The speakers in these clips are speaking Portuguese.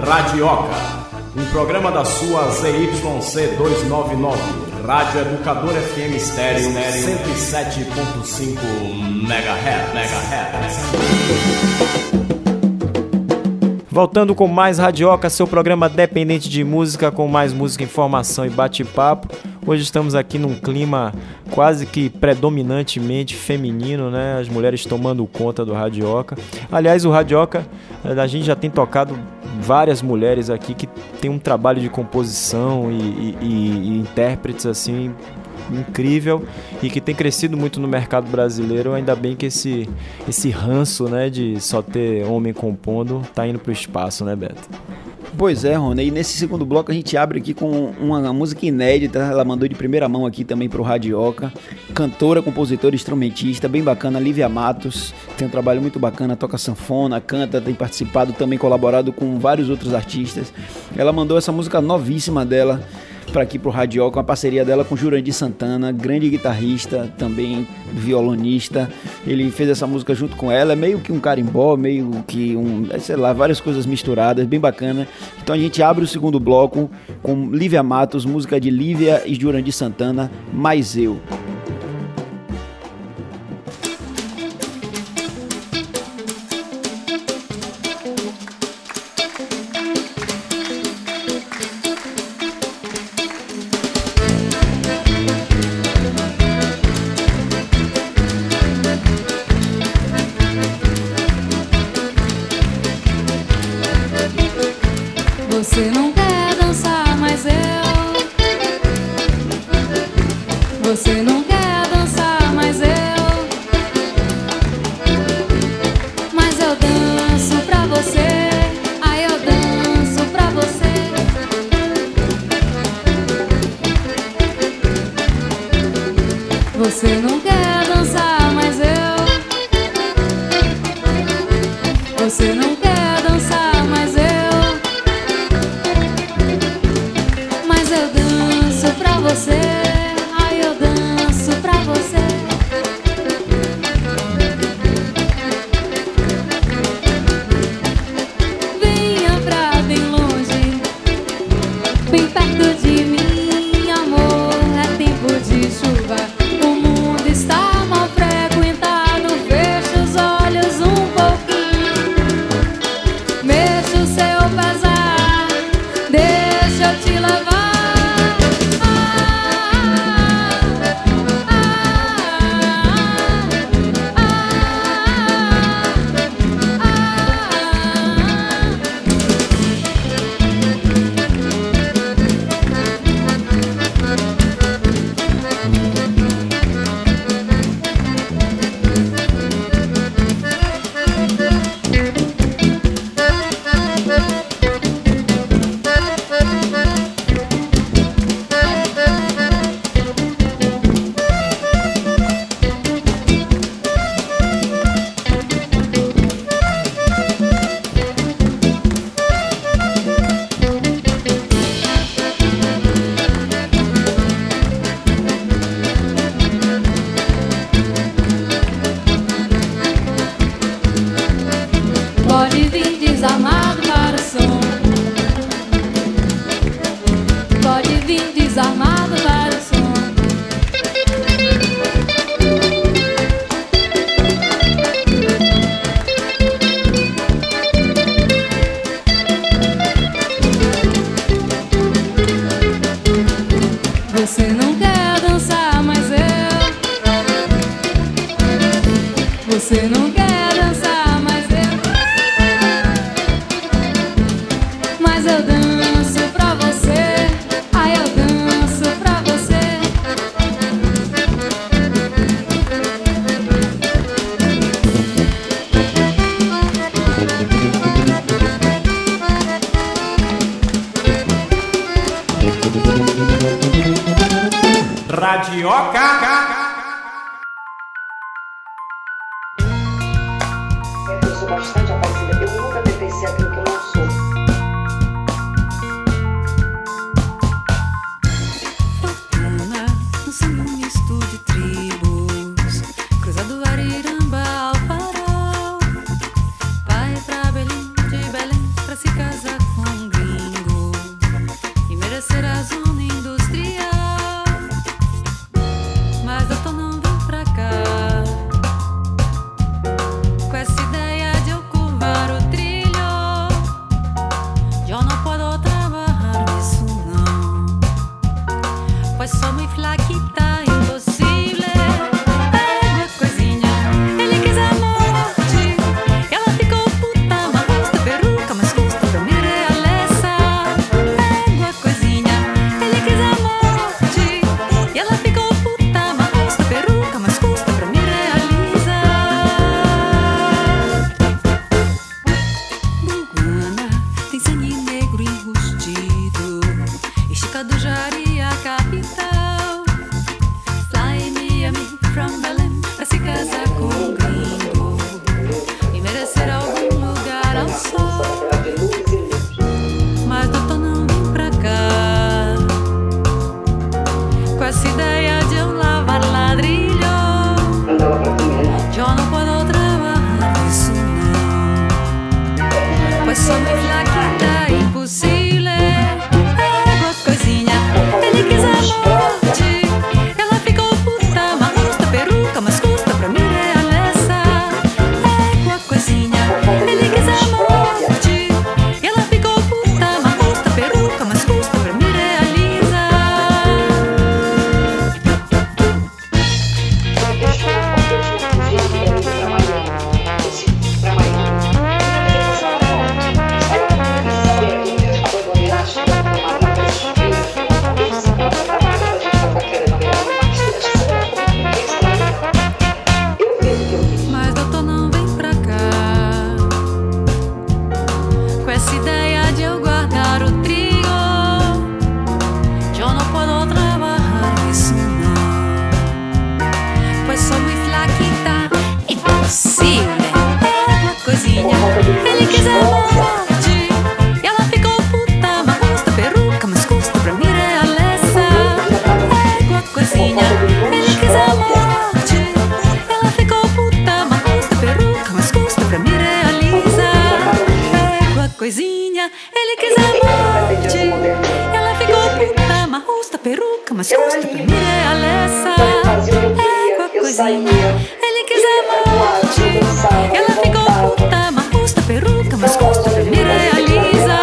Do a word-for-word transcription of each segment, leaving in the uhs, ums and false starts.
Radioca, um programa da sua Z Y C duzentos e noventa e nove, Rádio Educador F M Estéreo cento e sete ponto cinco megahertz. Voltando com mais Radioca, seu programa dependente de música, com mais música, informação e bate-papo. Hoje estamos aqui num clima quase que predominantemente feminino, né? As mulheres tomando conta do Radioca. Aliás, o Radioca, a gente já tem tocado várias mulheres aqui que tem um trabalho de composição e, e, e, e intérpretes assim incrível e que tem crescido muito no mercado brasileiro. Ainda bem que esse, esse ranço, né, de só ter homem compondo tá indo pro espaço, né, Beto? Pois é, Rony, e nesse segundo bloco a gente abre aqui com uma, uma música inédita. Ela mandou de primeira mão aqui também pro Radioca. Cantora, compositora, instrumentista, bem bacana, Lívia Matos. Tem um trabalho muito bacana, toca sanfona, canta, tem participado, também colaborado com vários outros artistas. Ela mandou essa música novíssima dela para aqui pro Radioca, uma parceria dela com Jurandir Santana, grande guitarrista, também violonista. Ele fez essa música junto com ela, é meio que um carimbó, meio que um, sei lá, várias coisas misturadas, bem bacana. Então a gente abre o segundo bloco com Lívia Matos, música de Lívia e Jurandir Santana, Mais Eu. Você não quer dançar, mas eu. Você não quer dançar, mas eu. Mas eu danço pra você. Ai, eu danço pra você. Você não quer dançar, mas eu. Você não quer dançar, mas eu. Você, ai, eu danço pra você. Venha pra bem longe, bem perto de mim, amor. É tempo de chuva, o mundo está mal frequentado. Fecha os olhos um pouquinho, mexa o seu pesar, deixa eu te levar. Pode vir desarmado para o som. Pode vir desarmado para o som. Você não quer dançar, mas eu. Você não quer dançar, mas eu. Mas eu danço pra você. Ai, eu danço pra você. Radioca. Eu sou bastante aparecida. Eu nunca tentei ser aquilo que eu não sou. Fortuna, no sangue um misto de tribos, cruzado Ariramba ao farol. Vai pra Belém, de Belém pra se casar com Eu era livre. Então eu fazia o que eu queria. Eu saía. Ele quis Eu atuava, eu dançava, ela eu ficou cantava. puta, mas custa peruca, mas Então, custa eu me realiza.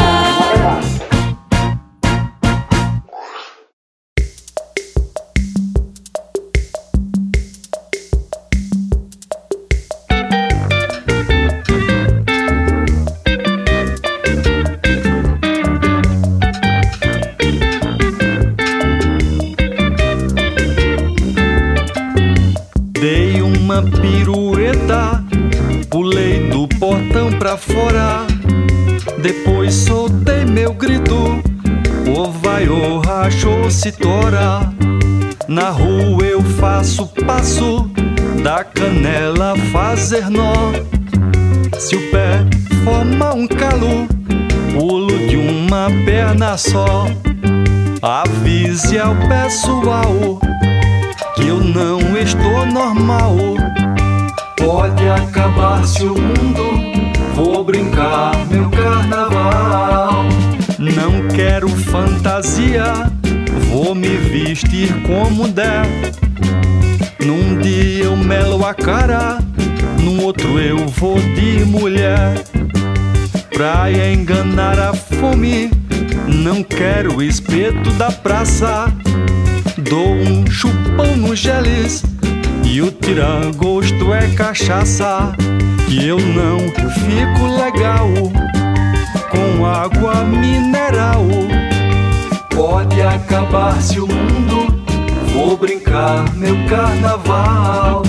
Dei uma pirueta, pulei do portão pra fora. Depois soltei meu grito, o vai, o rachou, se tora. Na rua eu faço passo, da canela fazer nó. Se o pé forma um calo, pulo de uma perna só. Avise ao pessoal que eu não estou normal. Pode acabar-se o mundo, vou brincar meu carnaval. Não quero fantasia, vou me vestir como der. Num dia eu melo a cara, no outro eu vou de mulher. Pra enganar a fome, não quero espeto da praça. Dou um chupão no geles e o tira-gosto é cachaça. E eu não fico legal com água mineral. Pode acabar-se o mundo, vou brincar meu carnaval.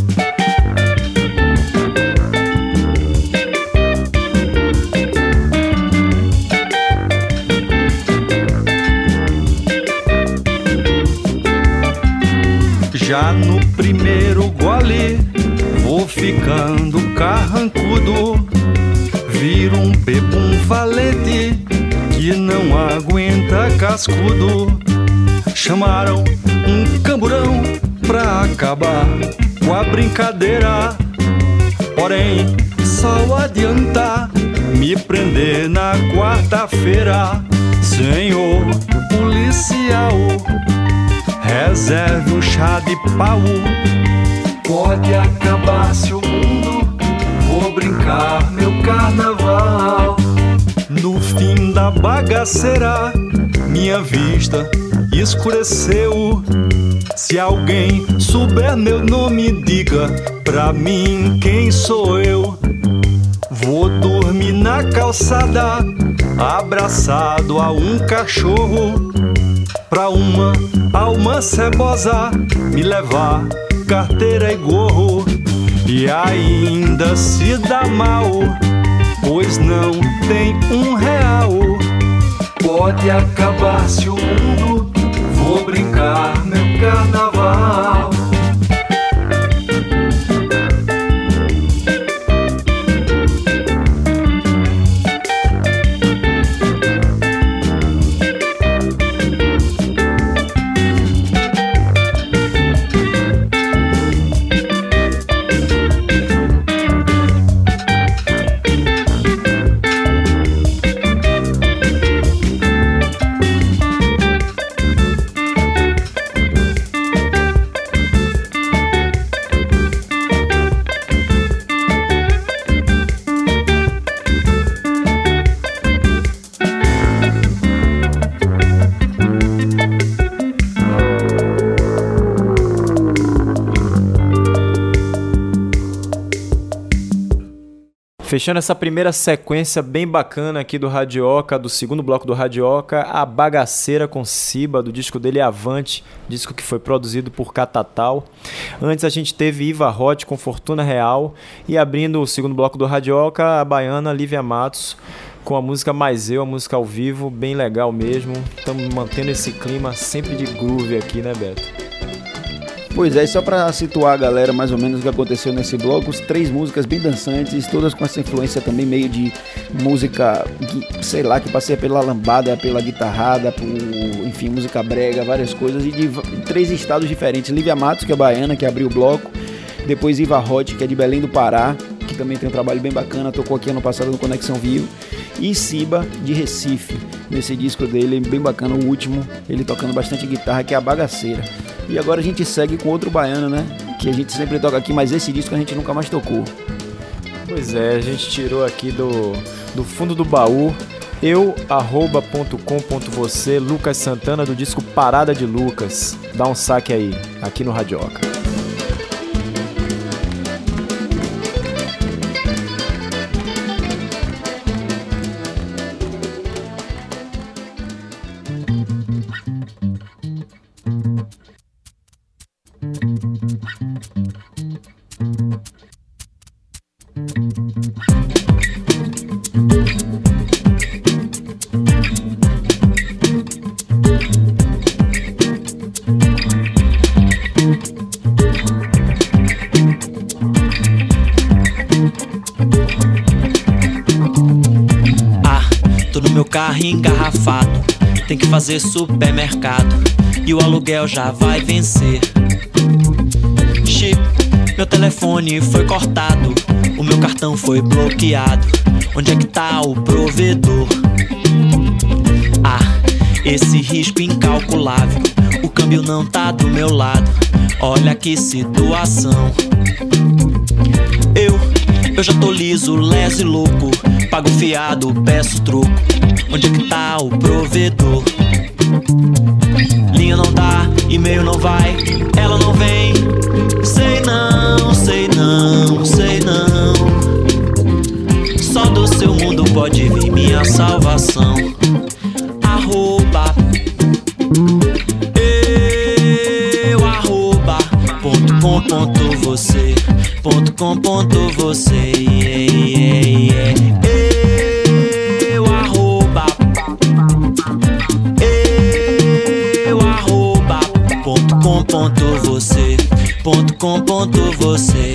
Já no primeiro gole vou ficando carrancudo. Viro um bebum valente que não aguenta cascudo. Chamaram um camburão pra acabar com a brincadeira. Porém, só adianta me prender na quarta-feira. Senhor policial, reserve um chá de pau. Pode acabar-se o mundo, vou brincar meu carnaval. No fim da bagaceira, minha vista escureceu. Se alguém souber meu nome, diga pra mim quem sou eu. Vou dormir na calçada, abraçado a um cachorro. Pra uma alma cebosa me levar carteira e gorro. E ainda se dá mal, pois não tem um real. Pode acabar-se o mundo, vou brincar meu carnaval. Fechando essa primeira sequência bem bacana aqui do Radioca, do segundo bloco do Radioca, A Bagaceira com Ciba, do disco dele Avante, disco que foi produzido por Catatal. Antes a gente teve Iva Hot com Fortuna Real e abrindo o segundo bloco do Radioca, a baiana Lívia Matos com a música Mais Eu, a música ao vivo, bem legal mesmo. Estamos mantendo esse clima sempre de groove aqui, né, Beto? Pois é, só pra situar a galera mais ou menos o que aconteceu nesse bloco, três músicas bem dançantes, todas com essa influência também meio de música, sei lá, que passeia pela lambada, pela guitarrada, por, enfim, música brega, várias coisas, e de três estados diferentes. Lívia Matos, que é baiana, que abriu o bloco, depois Iva Hot, que é de Belém do Pará, que também tem um trabalho bem bacana, tocou aqui ano passado no Conexão Vivo. E Siba, de Recife, nesse disco dele, bem bacana, o último, ele tocando bastante guitarra, que é a Bagaceira. E agora a gente segue com outro baiano, né? Que a gente sempre toca aqui, mas esse disco a gente nunca mais tocou. Pois é, a gente tirou aqui do, do fundo do baú, eu, arroba, ponto com, ponto você, Lucas Santana, do disco Parada de Lucas. Dá um saque aí, aqui no Radioca. Carro engarrafado, tem que fazer supermercado e o aluguel já vai vencer. Chip, meu telefone foi cortado, o meu cartão foi bloqueado. Onde é que tá o provedor? Ah, esse risco incalculável, o câmbio não tá do meu lado. Olha que situação. Eu, eu já tô liso, leso e louco, pago fiado, peço troco. Onde é que tá o provedor? Linha não dá, e-mail não vai, ela não vem. Sei não, sei não, sei não. Só do seu mundo pode vir minha salvação. Arroba eu, arroba ponto com ponto você, ponto com ponto você, yeah, yeah, yeah. Ponto você, ponto com ponto você.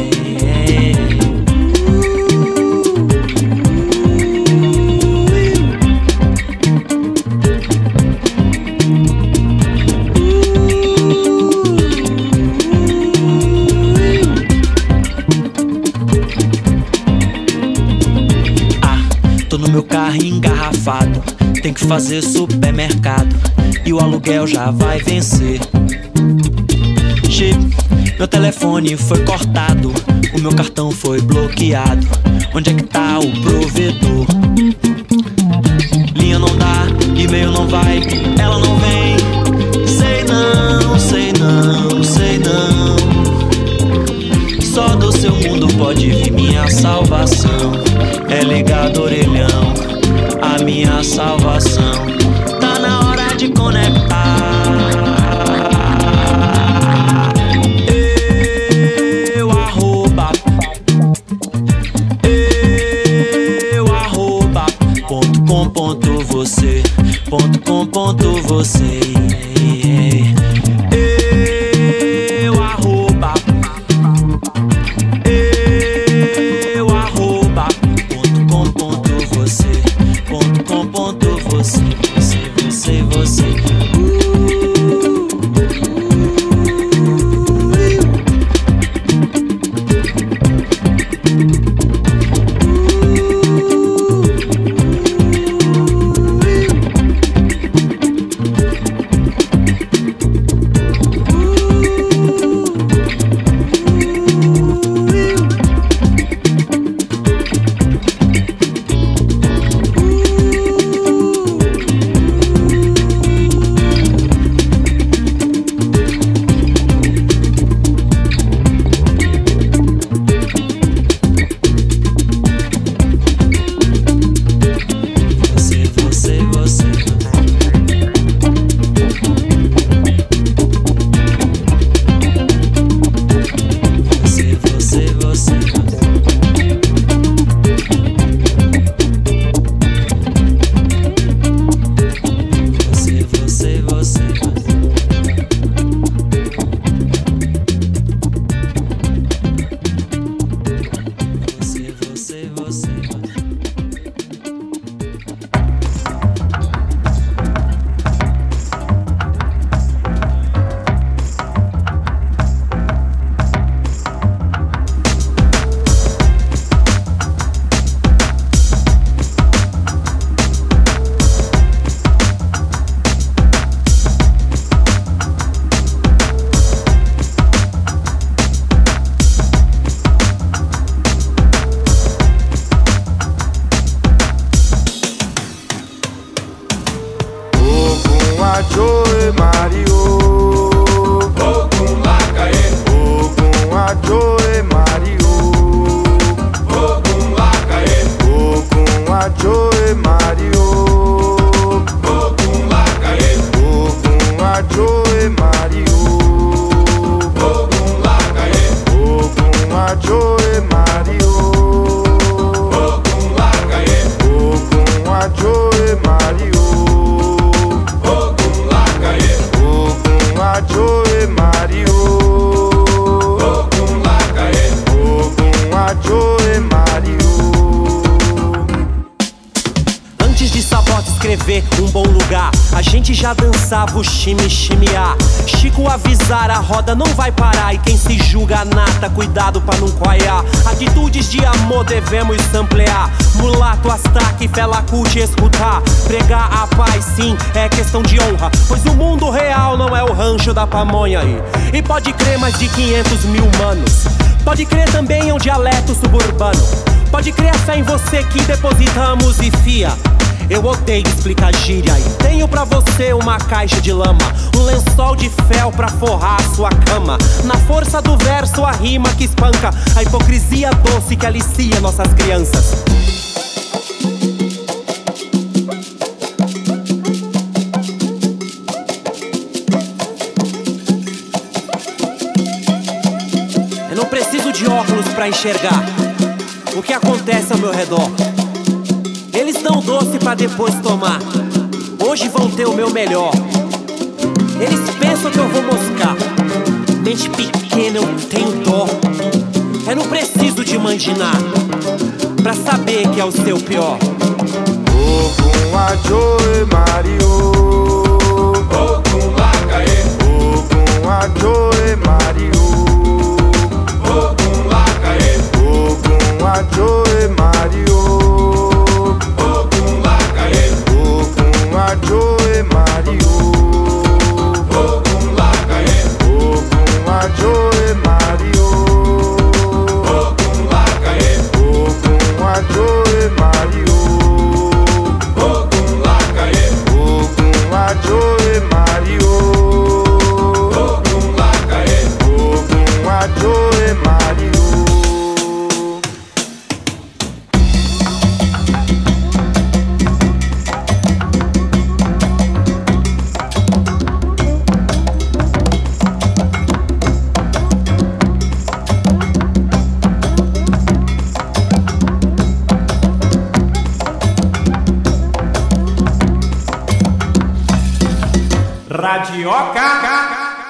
Ah, tô no meu carro engarrafado, tem que fazer supermercado e o aluguel já vai vencer. Meu telefone foi cortado, o meu cartão foi bloqueado. Onde é que tá o provedor? Linha não dá, e-mail não vai, ela não vem. Sei não, sei não, sei não. Só do seu mundo pode vir minha salvação. É ligado orelhão, a minha salvação. Tá na hora de conectar. Ponto você, ponto com ponto você, eu arroba, eu arroba, ponto com ponto você, ponto com ponto você, você, você, você. Ajoe Mario, Ogum Lakae, Ogum Ajoe Mario, Ogum Lakae, Ogum Ajoe Mario, Ogum Lakae, Ogum Ajoe Mario, Ogum Lakae, Ogum Ajoe Mario, Ogum Lakae, Ogum Ajoe Mario. Antes de Sabota escrever um bom lugar, a gente já dançava o chime chimear. Chico avisar, a roda não vai parar. E quem se julga nata, cuidado pra não coiar. Atitudes de amor devemos samplear. Mulato, Astaque, Fela Kuti escutar. Pregar a paz sim, é questão de honra, pois o mundo real não é o rancho da pamonha aí. E pode crer mais de quinhentos mil manos. Pode crer também é um dialeto suburbano. Pode crer a fé em você que depositamos e fia. Eu odeio explicar gíria e tenho pra você uma caixa de lama, um lençol de fel pra forrar a sua cama. Na força do verso a rima que espanca, a hipocrisia doce que alicia nossas crianças. Eu não preciso de óculos pra enxergar o que acontece ao meu redor. Eles dão doce pra depois tomar. Hoje vão ter o meu melhor. Eles pensam que eu vou moscar. Mente pequena, eu tenho dó. Eu não preciso de mandinar pra saber que é o seu pior. Ogum Ajoe Mario, Ogum Lakae, Ogum Ajoe Mario, Ogum Lakae, Ogum Ajoe Mario, Ogum Lakae, Ogum Ajoe Mario, Ogum Lakae, Ogum Ajoe Mario, Ogum Lakae, Ogum Ajoe Mario, Ogum Lakae, Ogum Ajoe Mario, Ogum Lakae, Ogum Ajoe Mario. Radioca.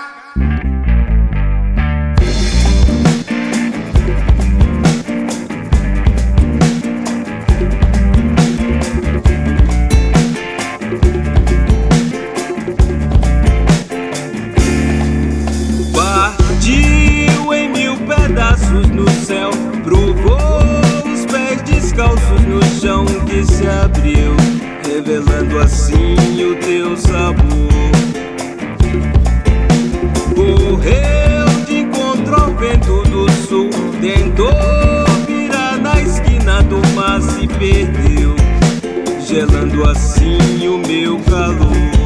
Partiu em mil pedaços no céu, provou os pés descalços no chão que se abriu, revelando assim o teu sabor. Correu de encontro ao vento do sul, tentou virar na esquina do mar, se perdeu, gelando assim o meu calor.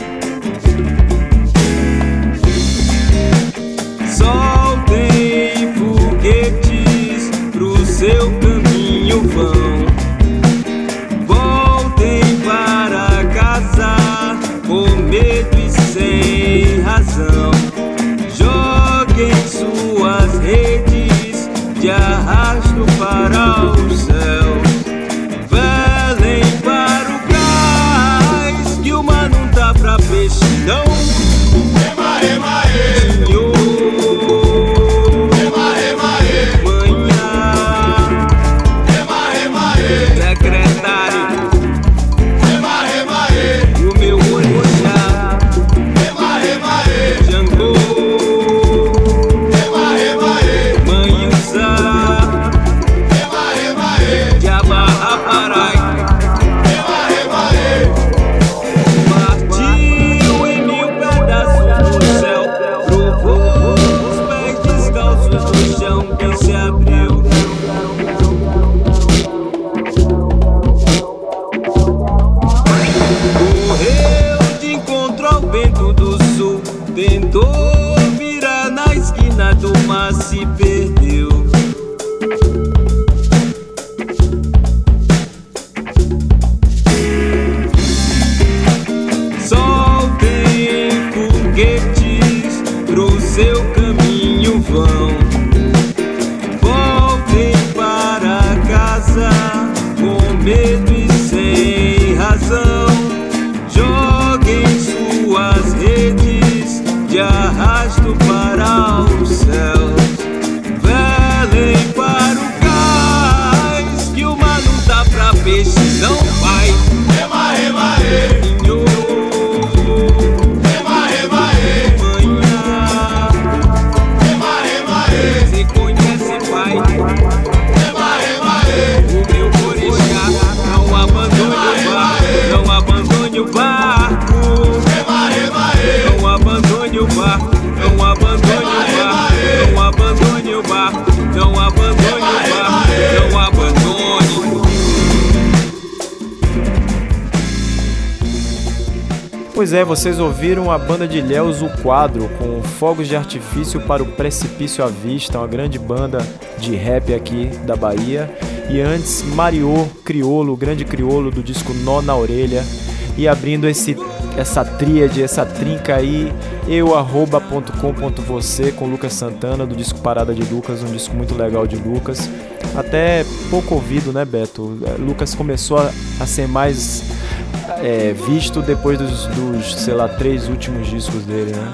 Soltei foguetes pro seu caminho vão, voltem para casa com medo e sem razão. Joguem suas redes de arrasto para o céu, velem para o cais que o mar não com medo e sem razão. Joguem suas redes de arrasto para os céus. Velem para o cais, que o mar não dá pra peixe, não vai. Rema, rema, rema. Pois é, vocês ouviram a banda de Ilhéus, O Quadro, com Fogos de Artifício para o Precipício à Vista, uma grande banda de rap aqui da Bahia. E antes, Mariô, Criolo, o grande criolo do disco Nó na Orelha. E abrindo esse, essa tríade, essa trinca aí, eu arroba ponto com ponto você com Lucas Santana, do disco Parada de Lucas, um disco muito legal de Lucas. Até pouco ouvido, né, Beto? Lucas começou a, a ser mais... É, visto depois dos, dos, sei lá, três últimos discos dele, né?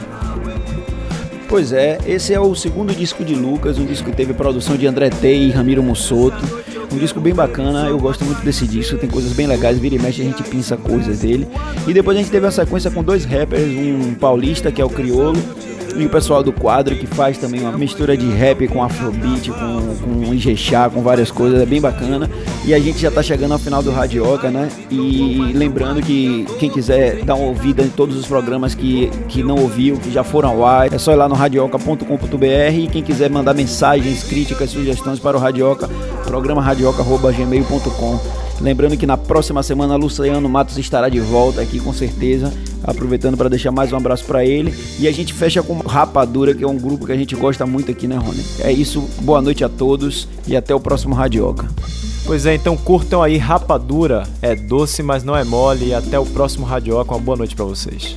Pois é, esse é o segundo disco de Lucas, um disco que teve produção de André Tei e Ramiro Mussoto. Um disco bem bacana, eu gosto muito desse disco, tem coisas bem legais, vira e mexe a gente pinça coisas dele. E depois a gente teve uma sequência com dois rappers, um paulista que é o Criolo, e o pessoal do Quadro, que faz também uma mistura de rap com afrobeat, com, com Ijexá, com várias coisas, é bem bacana. E a gente já tá chegando ao final do Radioca, né? E lembrando que quem quiser dar uma ouvida em todos os programas que, que não ouviu, que já foram ao ar, é só ir lá no radioca ponto com ponto b r. E quem quiser mandar mensagens, críticas, sugestões para o Radioca, programa radioca arroba gmail ponto com. Lembrando que na próxima semana Luciano Matos estará de volta aqui com certeza, aproveitando para deixar mais um abraço para ele. E a gente fecha com Rapadura, que é um grupo que a gente gosta muito aqui, né, Rony? É isso, boa noite a todos e até o próximo Radioca. Pois é, então curtam aí Rapadura, é doce mas não é mole, e até o próximo Radioca, uma boa noite para vocês.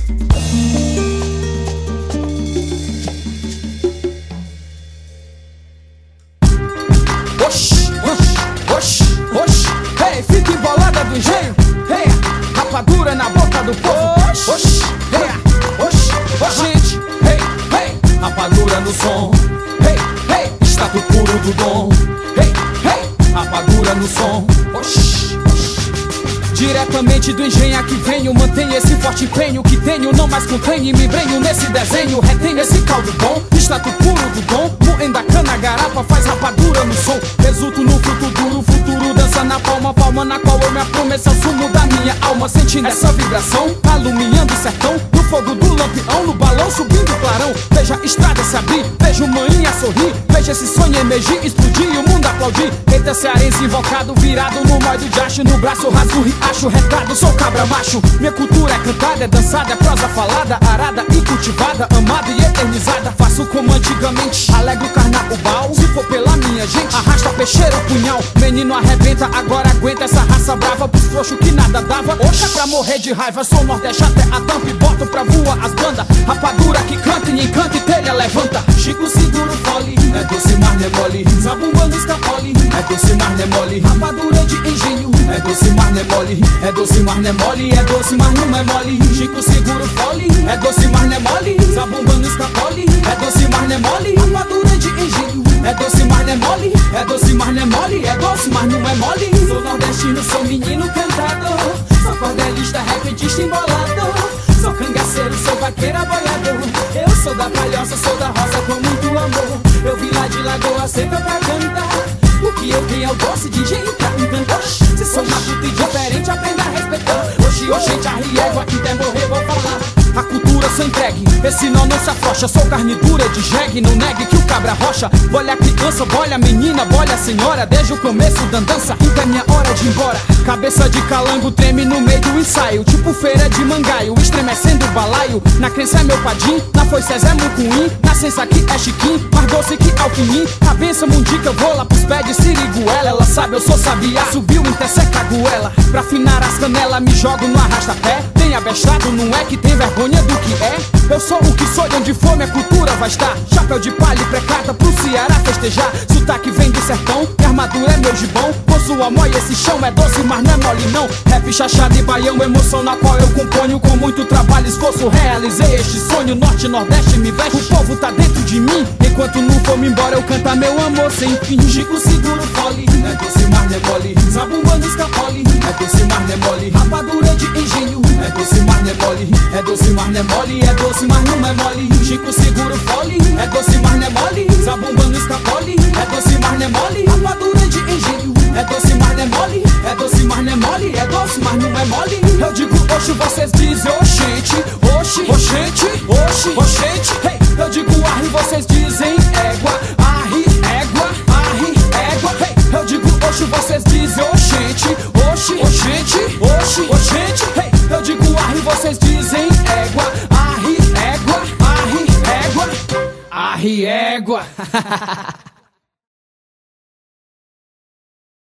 Fica embolada do engenho, hey, rapadura na boca do povo. Oxi, hey, oxi, oxi, gente, hey, hey, rapadura no som, hey, hey, estado puro do dom, hey, hey, rapadura no som, oxi, oxi. Diretamente do engenho aqui venho, mantenho esse forte empenho que tenho, não mais contenho, me embrenho nesse desenho, retenho esse caldo bom, estado puro do dom, moendo a cana, garapa, faz rapadura no som, resulto no fruto duro, futuro dança na palma, palma na qual eu me aprumo, esse é o sumo da minha alma, sentindo essa vibração, alumiando o sertão, no fogo do lampião, no balão subindo o clarão, veja a estrada se abrir, veja o manhinha sorrir, veja esse sonho emergir, explodir e o mundo aplaudir, eita cearense invocado, virado no modo de acho, no braço rasgo riacho, retado, sou cabra macho, minha cultura é cantada, é dançada, é prosa falada, arada e cultivada, amada e eternizada, faço como antigamente, alegro carnaval, se for pela minha gente, arrasta peixeiro, punhal, menino arrebenta, agora aguenta essa raça brava, pros frouxos que nada dava, oxa pra morrer de raiva, sou nordeste até a tampa e boto pra voar as bandas, rapadura que canta e encanta e telha levanta, Chico segura o fole, é doce mas não é mole, zabumba no escapole, é doce mas não é mole, rapadura de engenho, é doce mas não é mole, é doce mas não é mole, é doce mas não é mole, Chico segura o fole, é doce mas não é mole, zabumba no escapole, é doce mas não é mole, rapadura de engenho, é doce mas não é mole, é doce mas não é mole, é doce mas não é mole, sou nordestino, sou menino cantador, sou cordelista, repentista embolado, sou cangaceiro, sou vaqueiro aboiador, eu sou da palhoça, sou da roça com muito amor, eu vim lá de Lagoa Seca pra cantar, o que eu tenho é o doce de engenho pra encantar, se sou matuto e diferente, aprenda a respeitar, oxi, oxente, arriego, aqui até morrer vou falar, a cultura sou entregue, esse nó não se afrouxa, sou carne dura de jegue, não negue que o cabra rocha, bolha a criança, bolha a menina, bolha a senhora, desde o começo da dança, então é minha hora de ir embora, cabeça de calango treme no meio do ensaio, tipo feira de mangaio, estremecendo o balaio, na crença é meu padim, na foice é mucuim, na sensa aqui é chiquim, mais doce que alquimim, a benção mundica eu vou lá pros pés de siriguela, ela sabe eu sou sabiá, subiu interseca a goela, pra afinar as canelas me jogo no arrasta-pé, tem abestado, não é que tem vergonha do que é, eu sou o que sou e onde for minha cultura vai estar, chapéu de palha e precata pro Ceará festejar, sotaque vem do sertão, minha armadura é meu gibão, posso sua mói, esse chão é doce, mas não é mole não. Rap chachado e baião, emoção na qual eu componho. Com muito trabalho e esforço realizei este sonho. Norte e Nordeste me veste, o povo tá dentro de mim. Enquanto não for me embora eu cantar meu amor sem fim. Chico seguro fole, é doce, mas não é mole. Zabumba no escapole, é doce, mas não é mole. Rapadura de engenho, é doce, mas não é mole. É doce, mas não é mole, é doce, mas não é mole. Chico seguro fole, é doce, mas não é mole. Zabumba no escapole, é doce, mas não é mole. Rapadura de engenho, é doce, mas não é mole. É doce, mas não é mole, é doce, mas não é mole. Eu digo oxe, vocês dizem oxente, oxe, oxente, oxe, oxente. Hey, eu digo arre, vocês dizem égua, arre, égua, arre, égua. Hey, eu digo oxe, vocês dizem oxente, oxe, oxente, oxe, oxente. Hey, eu digo arre, vocês dizem égua, arre, égua, arre, égua, arre, égua.